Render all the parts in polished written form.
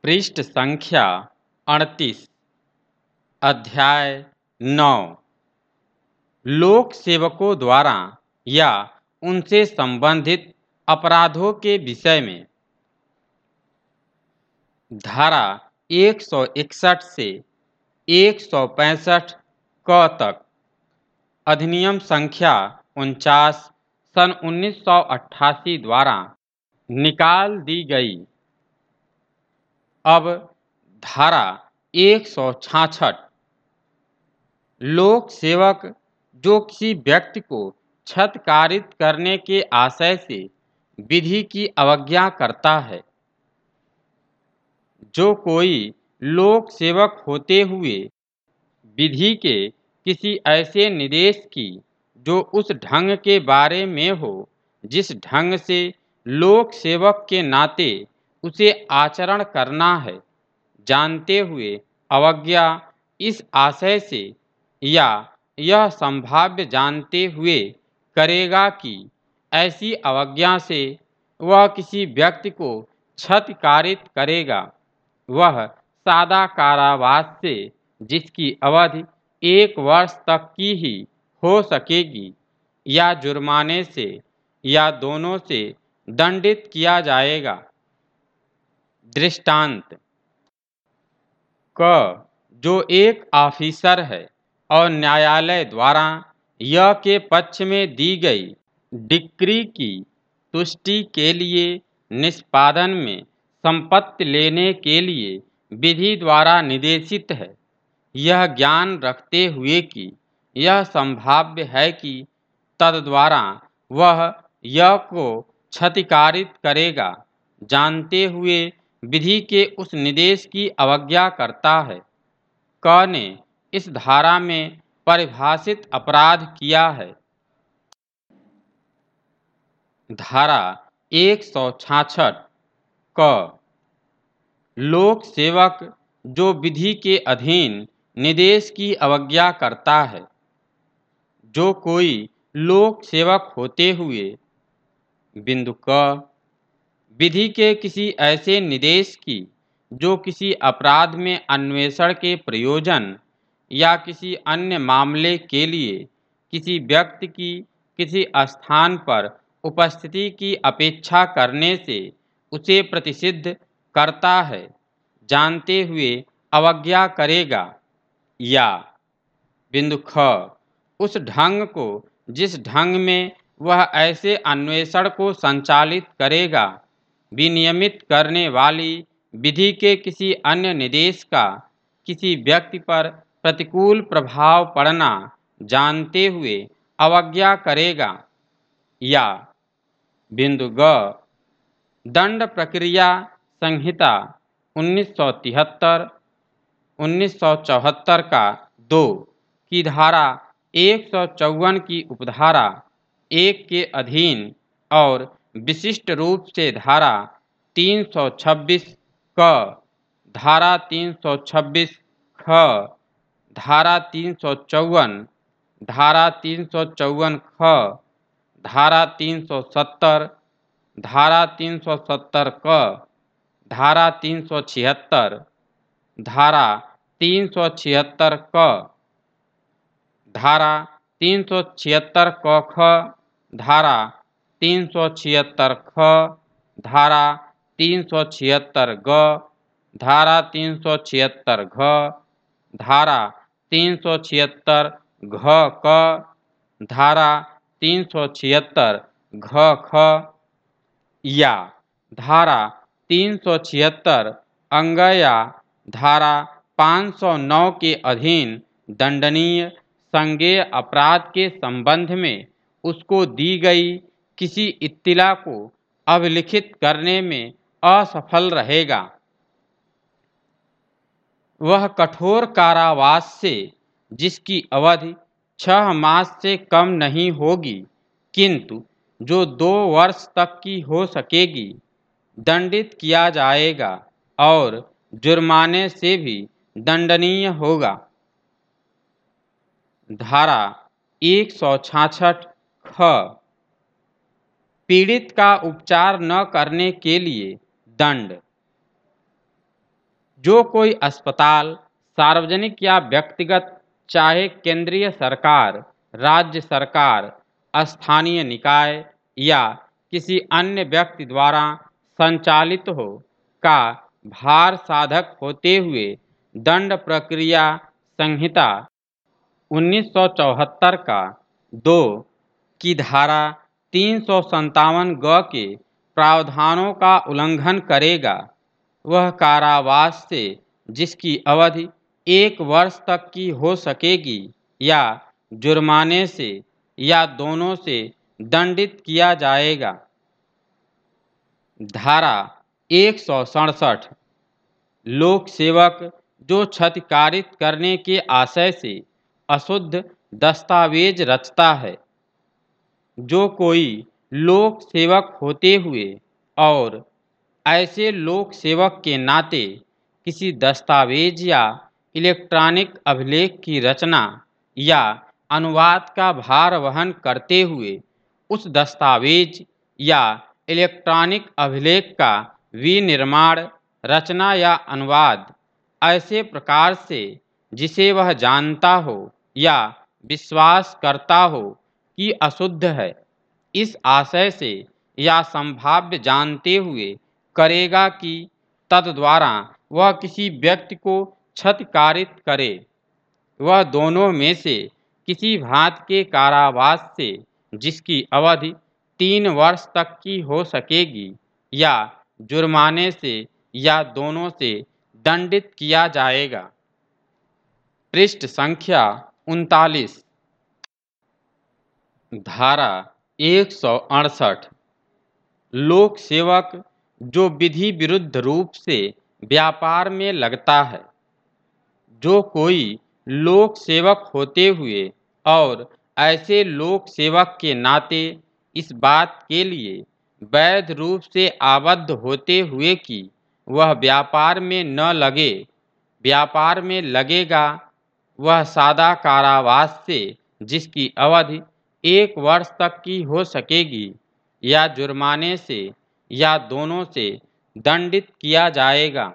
पृष्ठ संख्या 38। अध्याय 9। लोक सेवकों द्वारा या उनसे संबंधित अपराधों के विषय में। धारा 161 से 165 क तक अधिनियम संख्या 49 सन 1988 द्वारा निकाल दी गई। अब धारा 166। लोक सेवक जो किसी व्यक्ति को छतकारित करने के आशय से विधि की अवज्ञा करता है। जो कोई लोक सेवक होते हुए विधि के किसी ऐसे निर्देश की जो उस ढंग के बारे में हो जिस ढंग से लोक सेवक के नाते उसे आचरण करना है, जानते हुए अवज्ञा इस आशय से या यह संभाव्य जानते हुए करेगा कि ऐसी अवज्ञा से वह किसी व्यक्ति को छतकारित करेगा, वह सादा कारावास से जिसकी अवधि 1 वर्ष तक की ही हो सकेगी या जुर्माने से या दोनों से दंडित किया जाएगा। दृष्टांत क जो एक ऑफिसर है और न्यायालय द्वारा यह के पक्ष में दी गई डिक्री की तुष्टि के लिए निष्पादन में संपत्ति लेने के लिए विधि द्वारा निर्देशित है, यह ज्ञान रखते हुए कि यह संभाव्य है कि तद्वारा वह यह को क्षतिकारित करेगा, जानते हुए विधि के उस निर्देश की अवज्ञा करता है। क ने इस धारा में परिभाषित अपराध किया है। धारा 166 क लोक सेवक जो विधि के अधीन निर्देश की अवज्ञा करता है। जो कोई लोक सेवक होते हुए बिंदु क विधि के किसी ऐसे निर्देश की जो किसी अपराध में अन्वेषण के प्रयोजन या किसी अन्य मामले के लिए किसी व्यक्ति की किसी स्थान पर उपस्थिति की अपेक्षा करने से उसे प्रतिषिद्ध करता है, जानते हुए अवज्ञा करेगा, या बिंदु ख उस ढंग को जिस ढंग में वह ऐसे अन्वेषण को संचालित करेगा विनियमित करने वाली विधि के किसी अन्य निर्देश का किसी व्यक्ति पर प्रतिकूल प्रभाव पड़ना जानते हुए अवज्ञा करेगा, या बिंदु ग दंड प्रक्रिया संहिता 1973 1974 का 2 की धारा 154 की उपधारा 1 के अधीन और विशिष्ट रूप से धारा 326 क, धारा 326 ख, धारा 354, धारा 354 ख, धारा 370, धारा 370 क, धारा 376, धारा 376 क, धारा 376 क ख, धारा 376 ख, धारा 376 ग, धारा 376 घ, धारा 376 घ क, धारा 376 घ ख, या धारा 376 अंग या धारा 509 के अधीन दंडनीय संज्ञेय अपराध के संबंध में उसको दी गई किसी इत्तिला को अभिलिखित करने में असफल रहेगा। वह कठोर कारावास से जिसकी अवधि 6 मास से कम नहीं होगी किंतु जो 2 वर्ष तक की हो सकेगी दंडित किया जाएगा और जुर्माने से भी दंडनीय होगा। धारा 166 ख पीड़ित का उपचार न करने के लिए दंड। जो कोई अस्पताल सार्वजनिक या व्यक्तिगत, चाहे केंद्रीय सरकार, राज्य सरकार, स्थानीय निकाय या किसी अन्य व्यक्ति द्वारा संचालित हो, का भार साधक होते हुए दंड प्रक्रिया संहिता 1974 का 2 की धारा 357 ग के प्रावधानों का उल्लंघन करेगा, वह कारावास से, जिसकी अवधि 1 वर्ष तक की हो सकेगी, या जुर्माने से या दोनों से दंडित किया जाएगा। धारा 167 लोक सेवक जो क्षतिकारित करने के आशय से अशुद्ध दस्तावेज रचता है। जो कोई लोक सेवक होते हुए और ऐसे लोक सेवक के नाते किसी दस्तावेज या इलेक्ट्रॉनिक अभिलेख की रचना या अनुवाद का भार वहन करते हुए उस दस्तावेज या इलेक्ट्रॉनिक अभिलेख का विनिर्माण, रचना या अनुवाद ऐसे प्रकार से जिसे वह जानता हो या विश्वास करता हो कि अशुद्ध है, इस आशय से या संभाव्य जानते हुए करेगा कि तद्द्वारा वह किसी व्यक्ति को क्षतिकारित करे, वह दोनों में से किसी भांति के कारावास से, जिसकी अवधि 3 वर्ष तक की हो सकेगी, या जुर्माने से या दोनों से दंडित किया जाएगा। पृष्ठ संख्या 39। धारा 168 लोक सेवक जो विधि विरुद्ध रूप से व्यापार में लगता है। जो कोई लोक सेवक होते हुए और ऐसे लोक सेवक के नाते इस बात के लिए वैध रूप से आबद्ध होते हुए कि वह व्यापार में न लगे, व्यापार में लगेगा, वह सादा कारावास से, जिसकी अवधि 1 वर्ष तक की हो सकेगी, या जुर्माने से या दोनों से दंडित किया जाएगा।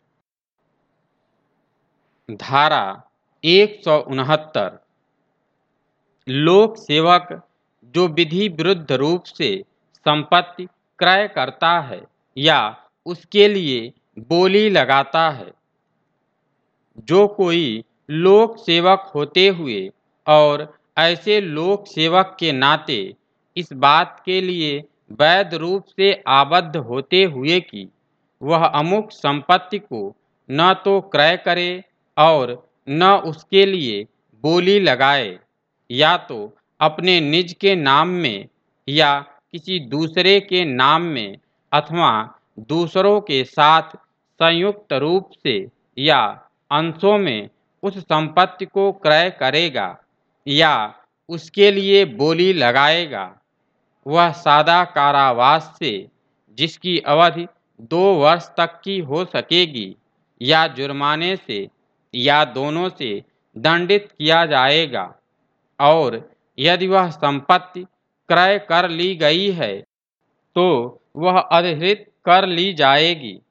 धारा 169 लोक सेवक जो विधि विरुद्ध रूप से संपत्ति क्रय करता है या उसके लिए बोली लगाता है। जो कोई लोक सेवक होते हुए और ऐसे लोक सेवक के नाते इस बात के लिए वैध रूप से आबद्ध होते हुए कि वह अमुक संपत्ति को न तो क्रय करे और न उसके लिए बोली लगाए, या तो अपने निज के नाम में या किसी दूसरे के नाम में अथवा दूसरों के साथ संयुक्त रूप से या अंशों में उस संपत्ति को क्रय करेगा या उसके लिए बोली लगाएगा, वह सादा कारावास से, जिसकी अवधि 2 वर्ष तक की हो सकेगी, या जुर्माने से या दोनों से दंडित किया जाएगा। और यदि वह संपत्ति क्रय कर ली गई है तो वह अधिकृत कर ली जाएगी।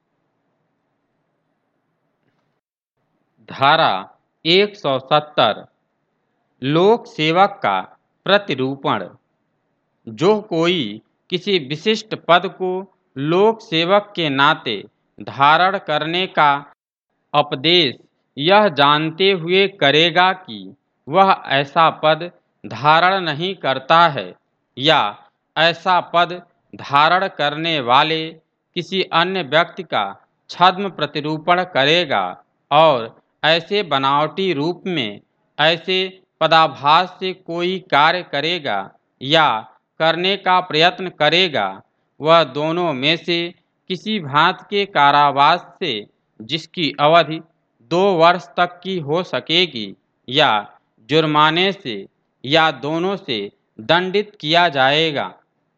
धारा 170 लोक सेवक का प्रतिरूपण जो कोई किसी विशिष्ट पद को लोक सेवक के नाते धारण करने का उपदेश यह जानते हुए करेगा कि वह ऐसा पद धारण नहीं करता है, या ऐसा पद धारण करने वाले किसी अन्य व्यक्ति का छद्म प्रतिरूपण करेगा और ऐसे बनावटी रूप में ऐसे पदाभास से कोई कार्य करेगा या करने का प्रयत्न करेगा, वह दोनों में से किसी भांति के कारावास से, जिसकी अवधि 2 वर्ष तक की हो सकेगी, या जुर्माने से या दोनों से दंडित किया जाएगा।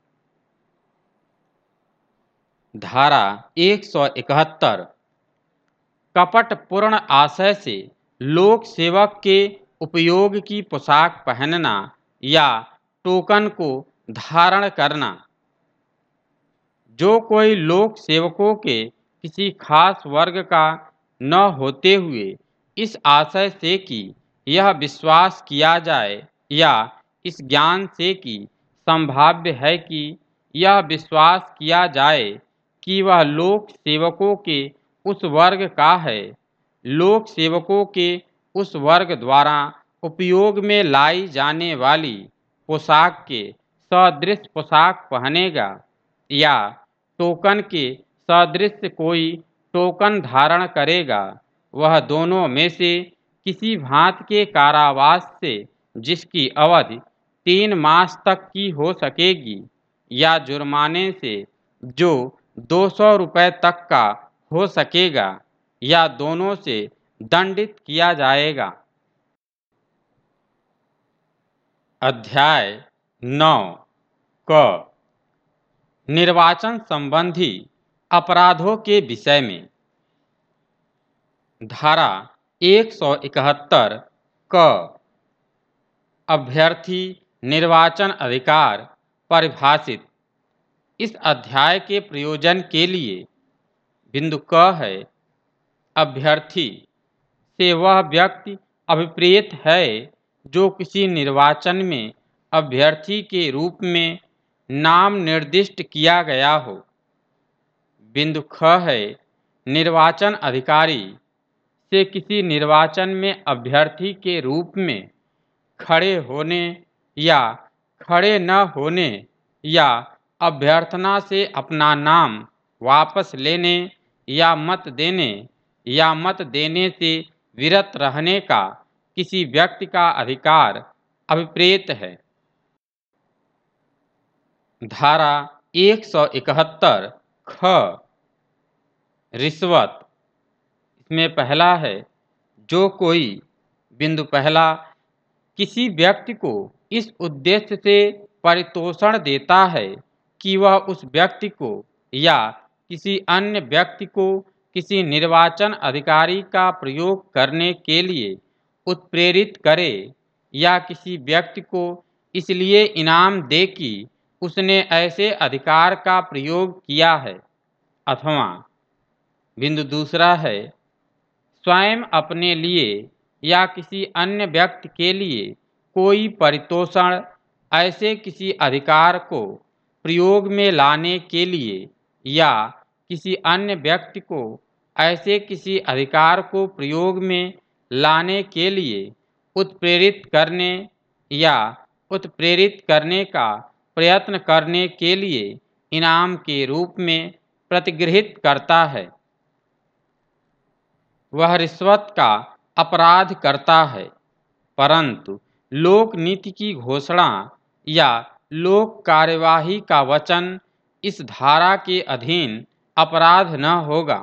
धारा 171 कपटपूर्ण आशय से लोक सेवक के उपयोग की पोशाक पहनना या टोकन को धारण करना। जो कोई लोक सेवकों के किसी खास वर्ग का न होते हुए इस आशय से कि यह विश्वास किया जाए या इस ज्ञान से कि संभाव्य है कि यह विश्वास किया जाए कि वह लोक सेवकों के उस वर्ग का है, लोक सेवकों के उस वर्ग द्वारा उपयोग में लाई जाने वाली पोशाक के सदृश पोशाक पहनेगा या टोकन के सदृश कोई टोकन धारण करेगा, वह दोनों में से किसी भांति के कारावास से जिसकी अवधि 3 मास तक की हो सकेगी या जुर्माने से जो 200 रुपये तक का हो सकेगा या दोनों से दंडित किया जाएगा। अध्याय 9 क निर्वाचन संबंधी अपराधों के विषय में। धारा 171 क अभ्यर्थी निर्वाचन अधिकार परिभाषित। इस अध्याय के प्रयोजन के लिए बिंदु क है, अभ्यर्थी से वह व्यक्ति अभिप्रेत है जो किसी निर्वाचन में अभ्यर्थी के रूप में नाम निर्दिष्ट किया गया हो। बिंदु ख है, निर्वाचन अधिकारी से किसी निर्वाचन में अभ्यर्थी के रूप में खड़े होने या खड़े न होने या अभ्यर्थना से अपना नाम वापस लेने या मत देने से विरत रहने का किसी व्यक्ति का अधिकार अभिप्रेत है। धारा 171 ख रिश्वत। इसमें पहला है, जो कोई बिंदु पहला किसी व्यक्ति को इस उद्देश्य से परितोषण देता है कि वह उस व्यक्ति को या किसी अन्य व्यक्ति को किसी निर्वाचन अधिकारी का प्रयोग करने के लिए उत्प्रेरित करे या किसी व्यक्ति को इसलिए इनाम दे कि उसने ऐसे अधिकार का प्रयोग किया है, अथवा बिंदु दूसरा है, स्वयं अपने लिए या किसी अन्य व्यक्ति के लिए कोई परितोषण ऐसे किसी अधिकार को प्रयोग में लाने के लिए या किसी अन्य व्यक्ति को ऐसे किसी अधिकार को प्रयोग में लाने के लिए उत्प्रेरित करने या उत्प्रेरित करने का प्रयत्न करने के लिए इनाम के रूप में प्रतिगृहित करता है, वह रिश्वत का अपराध करता है। परंतु लोक नीति की घोषणा या लोक कार्यवाही का वचन इस धारा के अधीन अपराध न होगा।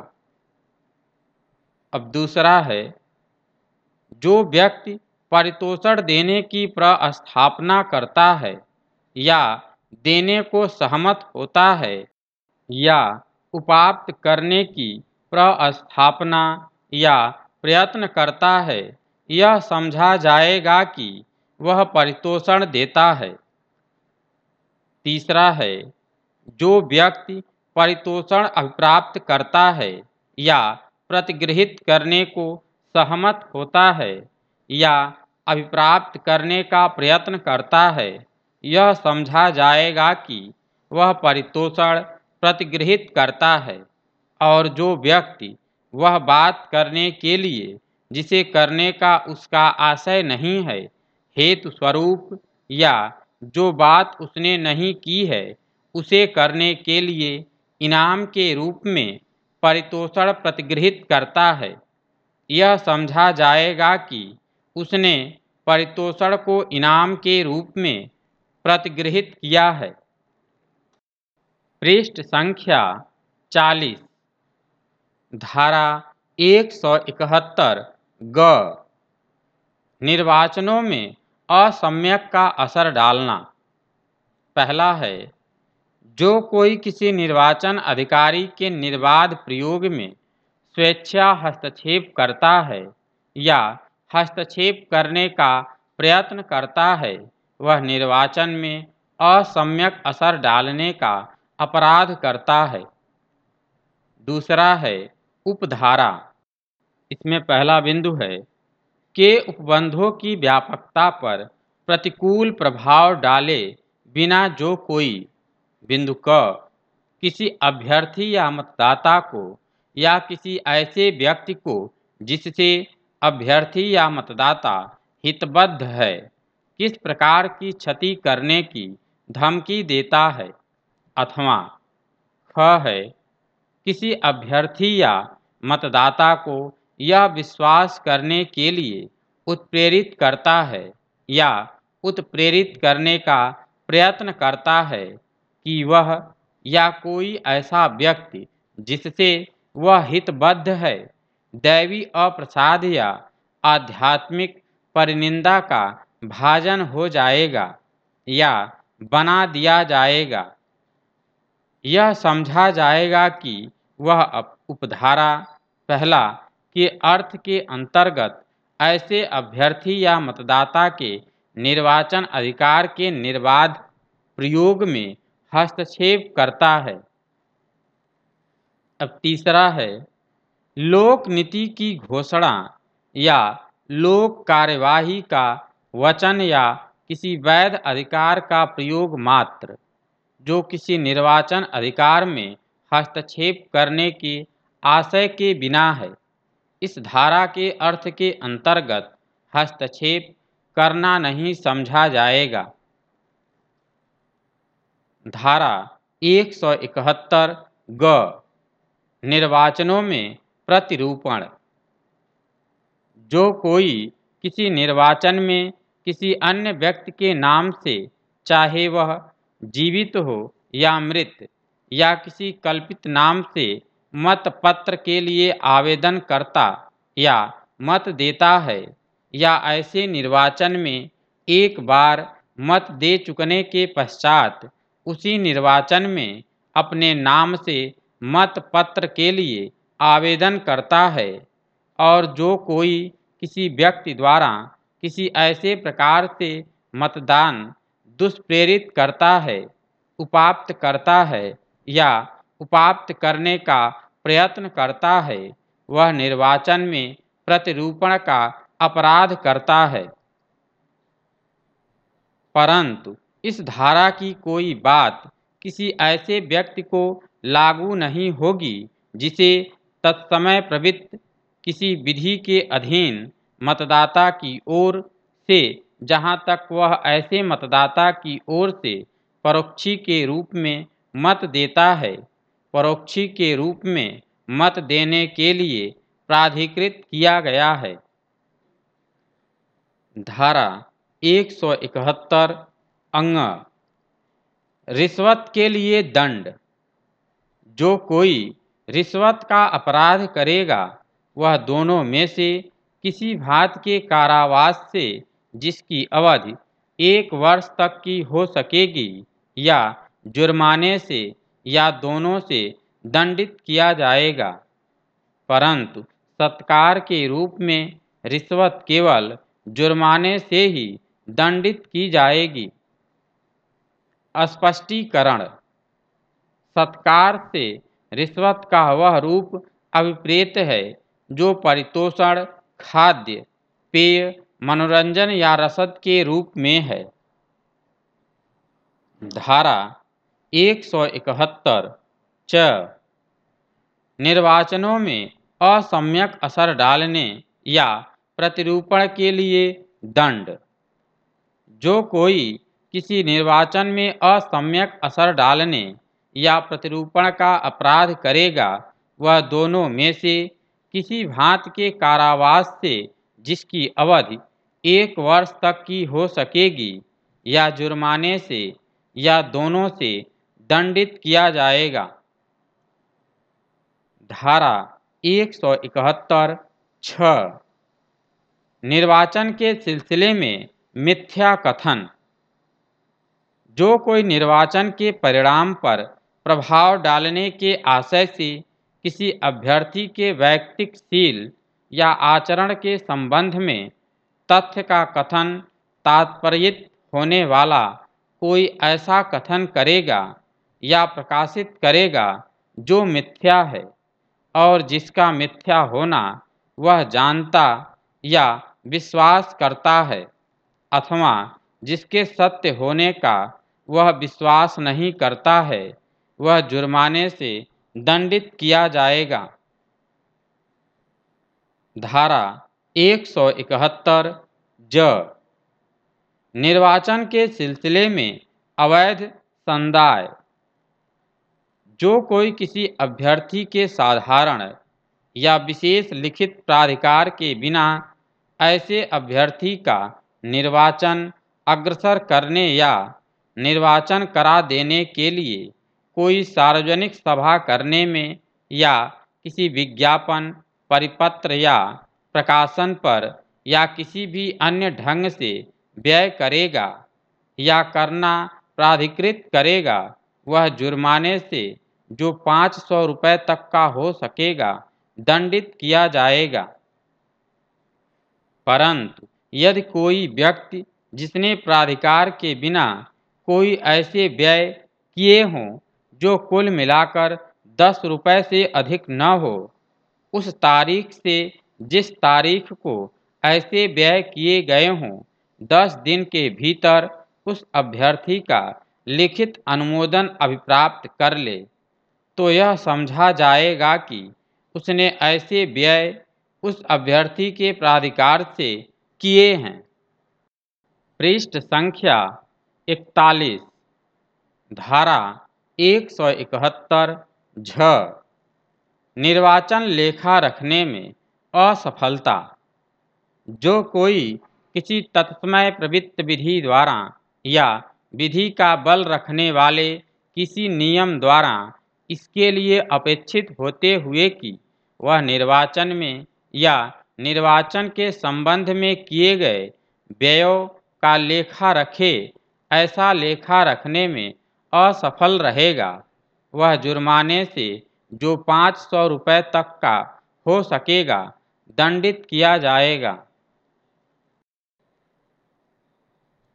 अब दूसरा है, जो व्यक्ति परितोषण देने की प्रस्थापना करता है या देने को सहमत होता है या उपात्त करने की प्रस्थापना या प्रयत्न करता है, यह समझा जाएगा कि वह परितोषण देता है। तीसरा है, जो व्यक्ति परितोषण अभिप्राप्त करता है या प्रतिगृहित करने को सहमत होता है या अभिप्राप्त करने का प्रयत्न करता है, यह समझा जाएगा कि वह परितोषण प्रतिगृहित करता है। और जो व्यक्ति वह बात करने के लिए जिसे करने का उसका आशय नहीं है, हेतु स्वरूप या जो बात उसने नहीं की है उसे करने के लिए इनाम के रूप में परितोषण प्रतिगृहित करता है, यह समझा जाएगा कि उसने परितोषण को इनाम के रूप में प्रतिगृहित किया है। पृष्ठ संख्या 40। धारा 171 ग निर्वाचनों में असम्यक का असर डालना। पहला है, जो कोई किसी निर्वाचन अधिकारी के निर्बाध प्रयोग में स्वेच्छा हस्तक्षेप करता है या हस्तक्षेप करने का प्रयत्न करता है, वह निर्वाचन में असम्यक असर डालने का अपराध करता है। दूसरा है, उपधारा इसमें पहला बिंदु है के उपबंधों की व्यापकता पर प्रतिकूल प्रभाव डाले बिना जो कोई। बिंदु क किसी अभ्यर्थी या मतदाता को या किसी ऐसे व्यक्ति को जिससे अभ्यर्थी या मतदाता हितबद्ध है किस प्रकार की क्षति करने की धमकी देता है, अथवा ख है किसी अभ्यर्थी या मतदाता को यह विश्वास करने के लिए उत्प्रेरित करता है या उत्प्रेरित करने का प्रयत्न करता है कि वह या कोई ऐसा व्यक्ति जिससे वह हितबद्ध है दैवी अप्रसाद या आध्यात्मिक परिनिंदा का भाजन हो जाएगा या बना दिया जाएगा। यह समझा जाएगा कि वह उपधारा पहला के अर्थ के अंतर्गत ऐसे अभ्यर्थी या मतदाता के निर्वाचन अधिकार के निर्बाध प्रयोग में हस्तक्षेप करता है। अब तीसरा है लोक नीति की घोषणा या लोक कार्यवाही का वचन या किसी वैध अधिकार का प्रयोग मात्र जो किसी निर्वाचन अधिकार में हस्तक्षेप करने के आशय के बिना है। इस धारा के अर्थ के अंतर्गत हस्तक्षेप करना नहीं समझा जाएगा। धारा 171 ग निर्वाचनों में प्रतिरूपण। जो कोई किसी निर्वाचन में किसी अन्य व्यक्ति के नाम से, चाहे वह जीवित हो या मृत, या किसी कल्पित नाम से मत पत्र के लिए आवेदन करता या मत देता है, या ऐसे निर्वाचन में एक बार मत दे चुकने के पश्चात उसी निर्वाचन में अपने नाम से मत पत्र के लिए आवेदन करता है, और जो कोई किसी व्यक्ति द्वारा किसी ऐसे प्रकार से मतदान दुष्प्रेरित करता है, उपाप्त करता है या उपाप्त करने का प्रयत्न करता है, वह निर्वाचन में प्रतिरूपण का अपराध करता है। परंतु इस धारा की कोई बात किसी ऐसे व्यक्ति को लागू नहीं होगी जिसे तत्समय प्रवृत्त किसी विधि के अधीन मतदाता की ओर से, जहां तक वह ऐसे मतदाता की ओर से परोक्षी के रूप में मत देता है, परोक्षी के रूप में मत देने के लिए प्राधिकृत किया गया है। धारा 171 अंग रिश्वत के लिए दंड। जो कोई रिश्वत का अपराध करेगा वह दोनों में से किसी भांत के कारावास से, जिसकी अवधि 1 वर्ष तक की हो सकेगी, या जुर्माने से, या दोनों से दंडित किया जाएगा। परंतु सत्कार के रूप में रिश्वत केवल जुर्माने से ही दंडित की जाएगी। स्पष्टीकरण। सत्कार से रिश्वत का वह रूप अभिप्रेत है जो परितोषण, खाद्य, पेय, मनोरंजन या रसद के रूप में है। धारा 171 च निर्वाचनों में असम्यक असर डालने या प्रतिरूपण के लिए दंड। जो कोई किसी निर्वाचन में असम्यक असर डालने या प्रतिरूपण का अपराध करेगा वह दोनों में से किसी भांत के कारावास से, जिसकी अवधि 1 वर्ष तक की हो सकेगी, या जुर्माने से, या दोनों से दंडित किया जाएगा। धारा 171 6 निर्वाचन के सिलसिले में मिथ्या कथन। जो कोई निर्वाचन के परिणाम पर प्रभाव डालने के आशय से किसी अभ्यर्थी के वैयक्तिक या आचरण के संबंध में तथ्य का कथन तात्पर्यित होने वाला कोई ऐसा कथन करेगा या प्रकाशित करेगा जो मिथ्या है और जिसका मिथ्या होना वह जानता या विश्वास करता है अथवा जिसके सत्य होने का वह विश्वास नहीं करता है, वह जुर्माने से दंडित किया जाएगा। धारा 171 ज निर्वाचन के सिलसिले में अवैध संदाय। जो कोई किसी अभ्यर्थी के साधारण या विशेष लिखित प्राधिकार के बिना ऐसे अभ्यर्थी का निर्वाचन अग्रसर करने या निर्वाचन करा देने के लिए कोई सार्वजनिक सभा करने में या किसी विज्ञापन, परिपत्र या प्रकाशन पर या किसी भी अन्य ढंग से व्यय करेगा या करना प्राधिकृत करेगा, वह जुर्माने से जो 500 रुपये तक का हो सकेगा दंडित किया जाएगा। परंतु यदि कोई व्यक्ति जिसने प्राधिकार के बिना कोई ऐसे व्यय किए हों जो कुल मिलाकर 10 रुपये से अधिक न हो, उस तारीख से जिस तारीख को ऐसे व्यय किए गए हों 10 दिन के भीतर उस अभ्यर्थी का लिखित अनुमोदन अभिप्राप्त कर ले, तो यह समझा जाएगा कि उसने ऐसे व्यय उस अभ्यर्थी के प्राधिकार से किए हैं। पृष्ठ संख्या 41। धारा 171 झ निर्वाचन लेखा रखने में असफलता। जो कोई किसी तत्समय प्रवृत्त विधि द्वारा या विधि का बल रखने वाले किसी नियम द्वारा इसके लिए अपेक्षित होते हुए कि वह निर्वाचन में या निर्वाचन के संबंध में किए गए व्ययों का लेखा रखे, ऐसा लेखा रखने में असफल रहेगा, वह जुर्माने से जो 500 रुपये तक का हो सकेगा दंडित किया जाएगा।